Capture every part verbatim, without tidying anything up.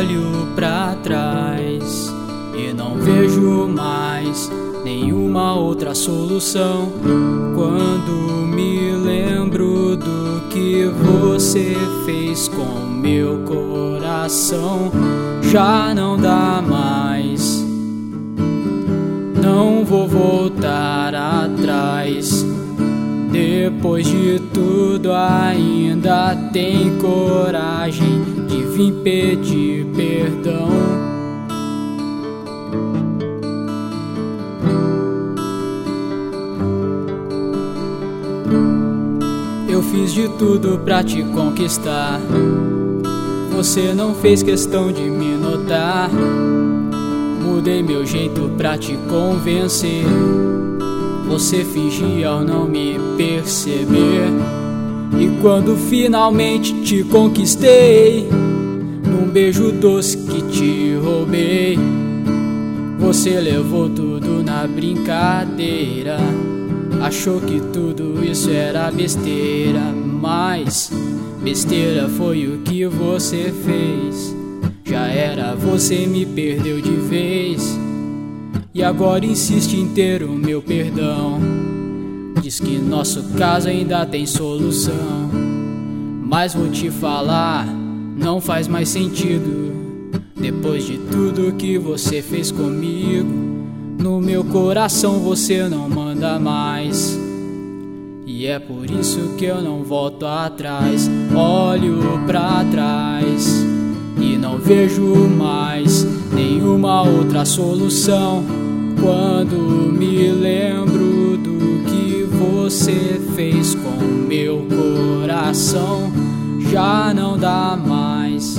Olho pra trás e não vejo mais nenhuma outra solução. Quando me lembro do que você fez com meu coração, já não dá mais. Não vou voltar atrás. Depois de tudo ainda tem coragem de vir pedir perdão. Eu fiz de tudo pra te conquistar. Você não fez questão de me notar. Mudei meu jeito pra te convencer. Você fingia ao não me perceber. E quando finalmente te conquistei, num beijo doce que te roubei, você levou tudo na brincadeira. Achou que tudo isso era besteira, mas besteira foi o que você fez. Já era, você me perdeu de vez. E agora insiste em ter o meu perdão. Diz que nosso caso ainda tem solução. Mas vou te falar, não faz mais sentido. Depois de tudo que você fez comigo, no meu coração você não manda mais. E é por isso que eu não volto atrás. Olho pra trás e não vejo mais nenhuma outra solução. Quando me lembro do que você fez com meu coração, já não dá mais.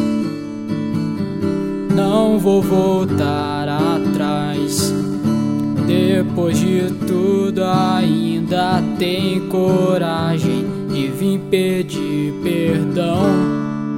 Não vou voltar atrás. Depois de tudo ainda tem coragem de vir pedir perdão.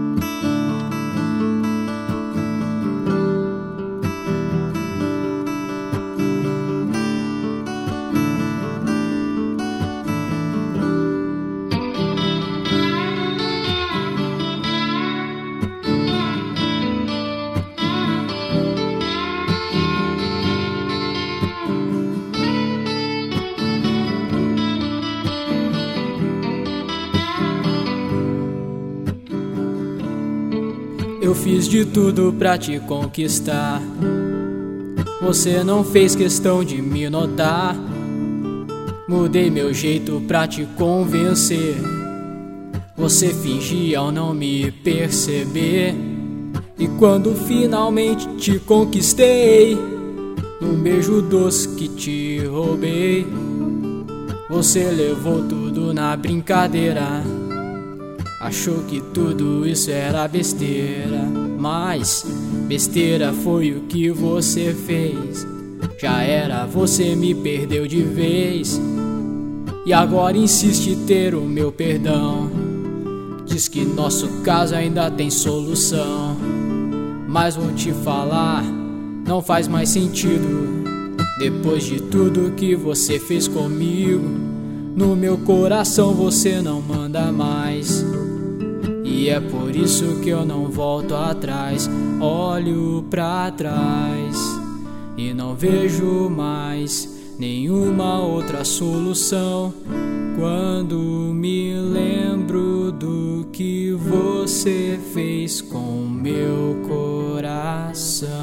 Eu fiz de tudo pra te conquistar. Você não fez questão de me notar. Mudei meu jeito pra te convencer. Você fingia ao não me perceber. E quando finalmente te conquistei, num beijo doce que te roubei, você levou tudo na brincadeira. Achou que tudo isso era besteira, mas besteira foi o que você fez. Já era, você me perdeu de vez. E agora insiste em ter o meu perdão. Diz que nosso caso ainda tem solução. Mas vou te falar, não faz mais sentido. Depois de tudo que você fez comigo, no meu coração você não manda mais. E é por isso que eu não volto atrás. Olho pra trás e não vejo mais nenhuma outra solução. Quando me lembro do que você fez com meu coração.